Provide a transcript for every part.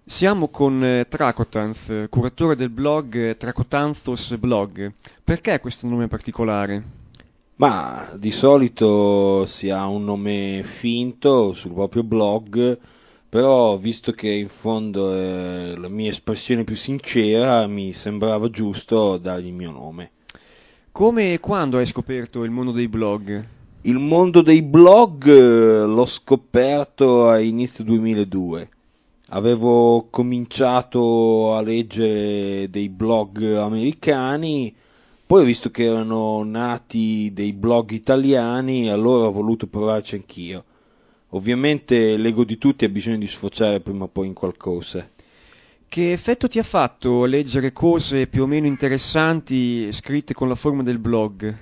Siamo con Tracotanz, curatore del blog Tracotanzos Blog. Perché questo nome particolare? Ma di solito si ha un nome finto sul proprio blog, però visto che in fondo è la mia espressione più sincera, mi sembrava giusto dargli il mio nome. Come e quando hai scoperto il mondo dei blog? Il mondo dei blog l'ho scoperto a inizio 2002. Avevo cominciato a leggere dei blog americani, poi ho visto che erano nati dei blog italiani e allora ho voluto provarci anch'io. Ovviamente l'ego di tutti ha bisogno di sfociare prima o poi in qualcosa. Che effetto ti ha fatto leggere cose più o meno interessanti scritte con la forma del blog?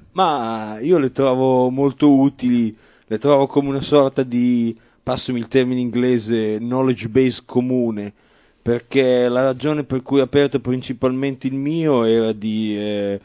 Ma io le trovo molto utili, le trovo come una sorta di, passami il termine inglese, knowledge base comune, perché la ragione per cui ho aperto principalmente il mio era di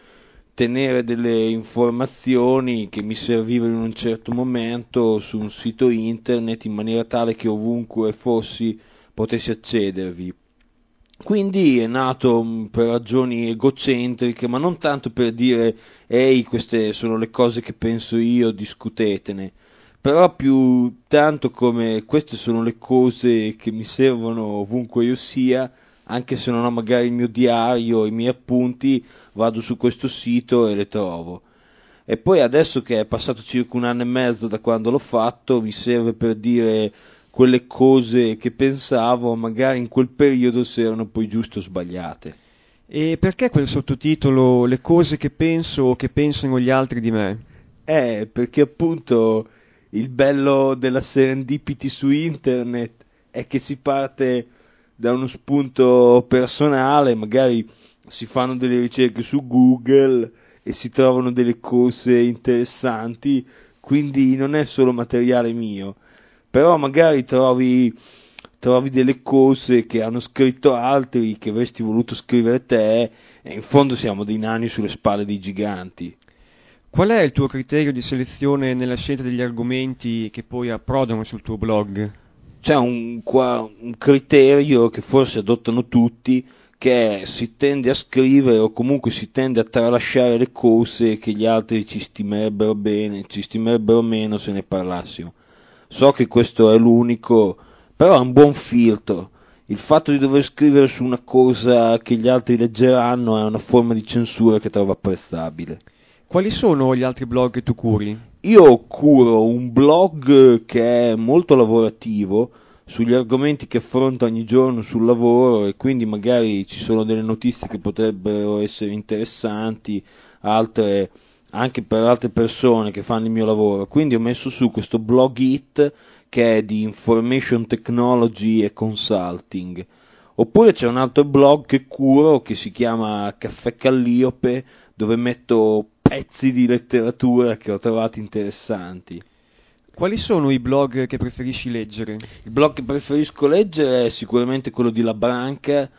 tenere delle informazioni che mi servivano in un certo momento su un sito internet in maniera tale che ovunque fossi potessi accedervi. Quindi è nato per ragioni egocentriche, ma non tanto per dire ehi, queste sono le cose che penso io, discutetene, però più tanto come queste sono le cose che mi servono ovunque io sia, anche se non ho magari il mio diario, i miei appunti, vado su questo sito e le trovo. E poi adesso che è passato circa un anno e mezzo da quando l'ho fatto, mi serve per dire quelle cose che pensavo, magari in quel periodo se erano poi giuste o sbagliate. E perché quel sottotitolo Le cose che penso o che pensano gli altri di me? Perché appunto il bello della serendipity su internet è che si parte da uno spunto personale, magari si fanno delle ricerche su Google e si trovano delle cose interessanti, quindi non è solo materiale mio, però magari trovi delle cose che hanno scritto altri, che avresti voluto scrivere te, e in fondo siamo dei nani sulle spalle dei giganti. Qual è il tuo criterio di selezione nella scelta degli argomenti che poi approdano sul tuo blog? C'è un criterio che forse adottano tutti, che è si tende a scrivere o comunque si tende a tralasciare le cose che gli altri ci stimerebbero bene, ci stimerebbero meno se ne parlassimo. So che questo è l'unico, però è un buon filtro. Il fatto di dover scrivere su una cosa che gli altri leggeranno è una forma di censura che trovo apprezzabile. Quali sono gli altri blog che tu curi? Io curo un blog che è molto lavorativo sugli argomenti che affronto ogni giorno sul lavoro e quindi magari ci sono delle notizie che potrebbero essere interessanti, altre anche per altre persone che fanno il mio lavoro. Quindi ho messo su questo blog It che è di information technology e consulting. Oppure c'è un altro blog che curo che si chiama Caffè Calliope dove metto pezzi di letteratura che ho trovato interessanti. Quali sono i blog che preferisci leggere? Il blog che preferisco leggere è sicuramente quello di Labranca,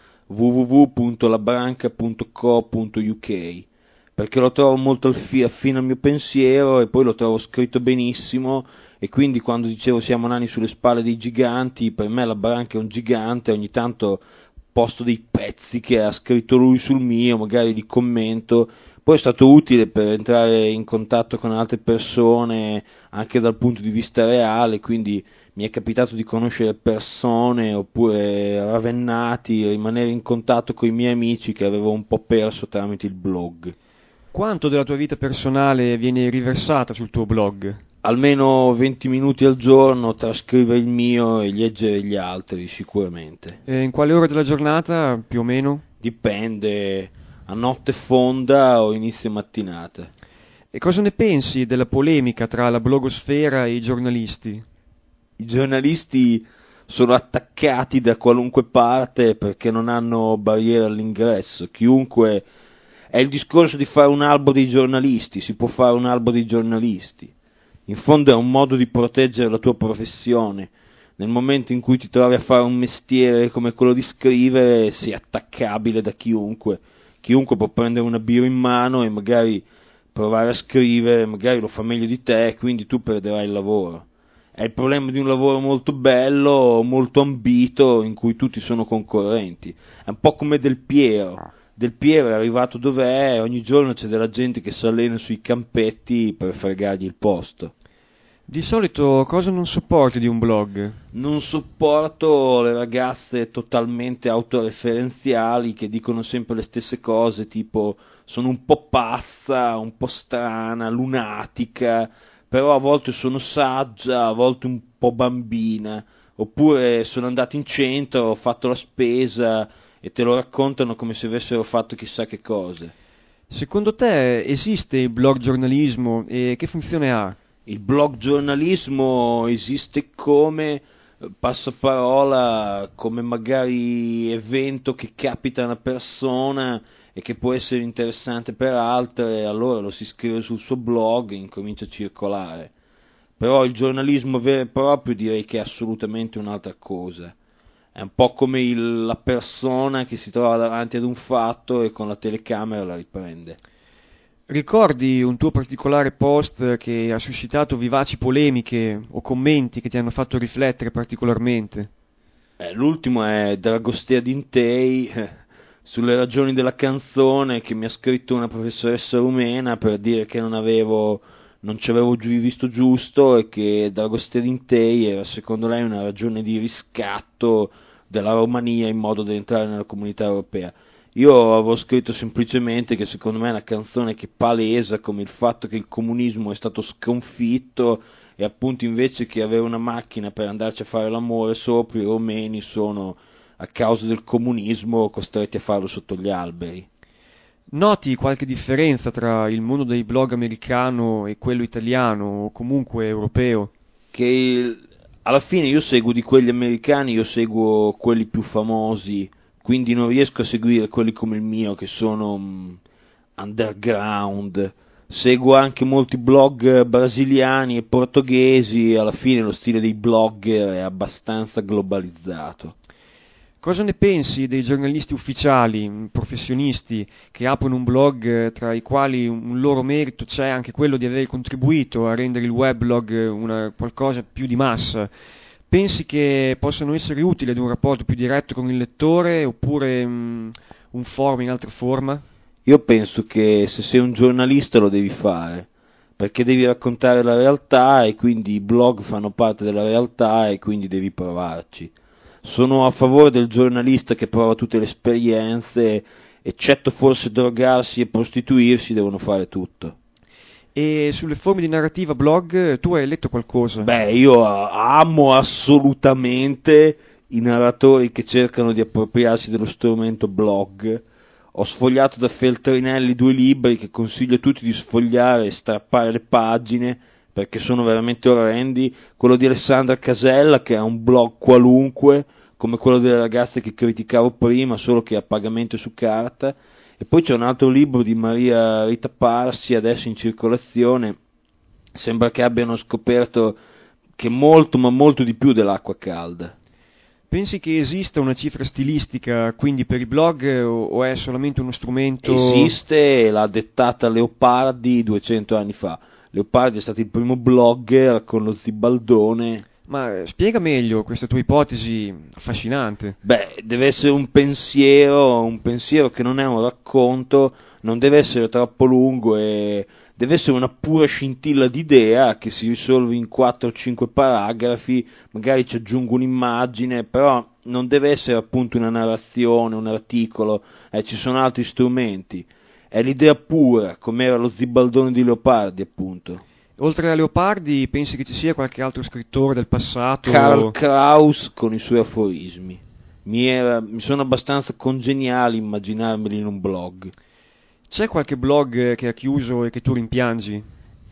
www.labranca.co.uk, perché lo trovo molto affine al mio pensiero e poi lo trovo scritto benissimo e quindi quando dicevo siamo nani sulle spalle dei giganti, per me Labranca è un gigante, ogni tanto posto dei pezzi che ha scritto lui sul mio, magari di commento. Poi è stato utile per entrare in contatto con altre persone anche dal punto di vista reale, quindi mi è capitato di conoscere persone oppure ravennati, rimanere in contatto con i miei amici che avevo un po' perso tramite il blog. Quanto della tua vita personale viene riversata sul tuo blog? Almeno 20 minuti al giorno tra scrivere il mio e leggere gli altri, sicuramente. E in quale ora della giornata, più o meno? Dipende, a notte fonda o inizio mattinata. E cosa ne pensi della polemica tra la blogosfera e i giornalisti? I giornalisti sono attaccati da qualunque parte perché non hanno barriere all'ingresso. Chiunque è il discorso di fare un albo dei giornalisti, si può fare un albo dei giornalisti. In fondo è un modo di proteggere la tua professione. Nel momento in cui ti trovi a fare un mestiere come quello di scrivere, sei attaccabile da chiunque. Chiunque può prendere una birra in mano e magari provare a scrivere, magari lo fa meglio di te, quindi tu perderai il lavoro. È il problema di un lavoro molto bello, molto ambito, in cui tutti sono concorrenti. È un po' come Del Piero. Del Piero è arrivato dov'è, ogni giorno c'è della gente che si allena sui campetti per fregargli il posto. Di solito cosa non sopporti di un blog? Non sopporto le ragazze totalmente autoreferenziali che dicono sempre le stesse cose, tipo sono un po' pazza, un po' strana, lunatica, però a volte sono saggia, a volte un po' bambina, oppure sono andato in centro, ho fatto la spesa e te lo raccontano come se avessero fatto chissà che cose. Secondo te esiste il blog giornalismo e che funzione ha? Il blog giornalismo esiste come passaparola, come magari evento che capita a una persona e che può essere interessante per altre, allora lo si scrive sul suo blog e incomincia a circolare. Però il giornalismo vero e proprio direi che è assolutamente un'altra cosa. È un po' come la persona che si trova davanti ad un fatto e con la telecamera la riprende. Ricordi un tuo particolare post che ha suscitato vivaci polemiche o commenti che ti hanno fatto riflettere particolarmente? L'ultimo è Dragostea Dintei sulle ragioni della canzone che mi ha scritto una professoressa rumena per dire che non ci avevo visto giusto e che Dragostea Dintei era secondo lei una ragione di riscatto della Romania in modo da entrare nella comunità europea. Io avevo scritto semplicemente che secondo me è una canzone che palesa come il fatto che il comunismo è stato sconfitto e appunto invece che avere una macchina per andarci a fare l'amore sopra, i romeni sono, a causa del comunismo, costretti a farlo sotto gli alberi. Noti qualche differenza tra il mondo dei blog americano e quello italiano o comunque europeo? Alla fine io seguo di quelli americani, io seguo quelli più famosi, quindi non riesco a seguire quelli come il mio che sono underground. Seguo anche molti blog brasiliani e portoghesi, alla fine lo stile dei blogger è abbastanza globalizzato. Cosa ne pensi dei giornalisti ufficiali, professionisti, che aprono un blog tra i quali un loro merito c'è anche quello di aver contribuito a rendere il weblog qualcosa più di massa? Pensi che possano essere utili ad un rapporto più diretto con il lettore oppure un forum in altra forma? Io penso che se sei un giornalista lo devi fare, perché devi raccontare la realtà e quindi i blog fanno parte della realtà e quindi devi provarci. Sono a favore del giornalista che prova tutte le esperienze, eccetto forse drogarsi e prostituirsi, devono fare tutto. E sulle forme di narrativa blog tu hai letto qualcosa? Beh, io amo assolutamente i narratori che cercano di appropriarsi dello strumento blog. Ho sfogliato da Feltrinelli due libri che consiglio a tutti di sfogliare e strappare le pagine perché sono veramente orrendi. Quello di Alessandra Casella, che ha un blog qualunque, come quello delle ragazze che criticavo prima, solo che a pagamento su carta. E poi c'è un altro libro di Maria Rita Parsi, adesso in circolazione. Sembra che abbiano scoperto che molto, ma molto di più dell'acqua calda. Pensi che esista una cifra stilistica quindi per i blog o è solamente uno strumento? Esiste, l'ha dettata Leopardi 200 anni fa. Leopardi è stato il primo blogger con lo zibaldone. Ma spiega meglio questa tua ipotesi affascinante. Beh, deve essere un pensiero che non è un racconto, non deve essere troppo lungo e deve essere una pura scintilla d'idea che si risolve in 4-5 paragrafi, magari ci aggiungo un'immagine, però non deve essere appunto una narrazione, un articolo, ci sono altri strumenti. È l'idea pura, come era lo zibaldone di Leopardi, appunto. Oltre a Leopardi, pensi che ci sia qualche altro scrittore del Karl passato? Kraus con i suoi aforismi. Mi sono abbastanza congeniali immaginarmeli in un blog. C'è qualche blog che ha chiuso e che tu rimpiangi?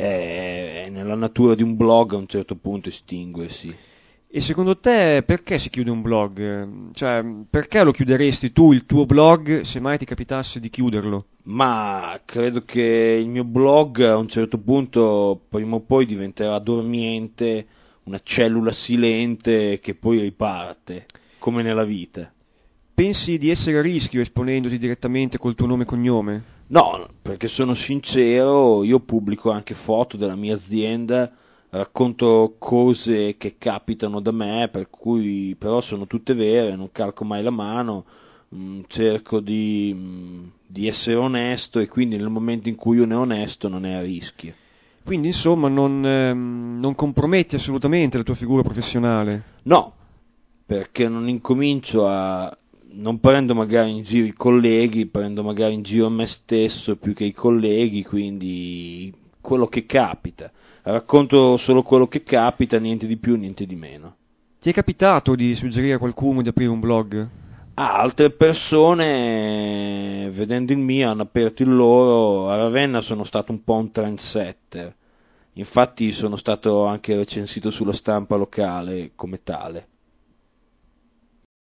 È nella natura di un blog a un certo punto estinguersi. E secondo te perché si chiude un blog? Cioè, perché lo chiuderesti tu il tuo blog se mai ti capitasse di chiuderlo? Ma credo che il mio blog a un certo punto, prima o poi, diventerà dormiente, una cellula silente che poi riparte, come nella vita. Pensi di essere a rischio esponendoti direttamente col tuo nome e cognome? No, perché sono sincero, io pubblico anche foto della mia azienda racconto cose che capitano da me, per cui però sono tutte vere, non calco mai la mano, cerco di essere onesto e quindi nel momento in cui uno è onesto non è a rischio. Quindi, insomma, non comprometti assolutamente la tua figura professionale. No, perché non incomincio a... non prendo magari in giro i colleghi, prendo magari in giro me stesso più che i colleghi, quindi quello che capita. Racconto solo quello che capita, niente di più, niente di meno. Ti è capitato di suggerire a qualcuno di aprire un blog? Altre persone, vedendo il mio, hanno aperto il loro. A Ravenna sono stato un po' un trendsetter. Infatti sono stato anche recensito sulla stampa locale come tale.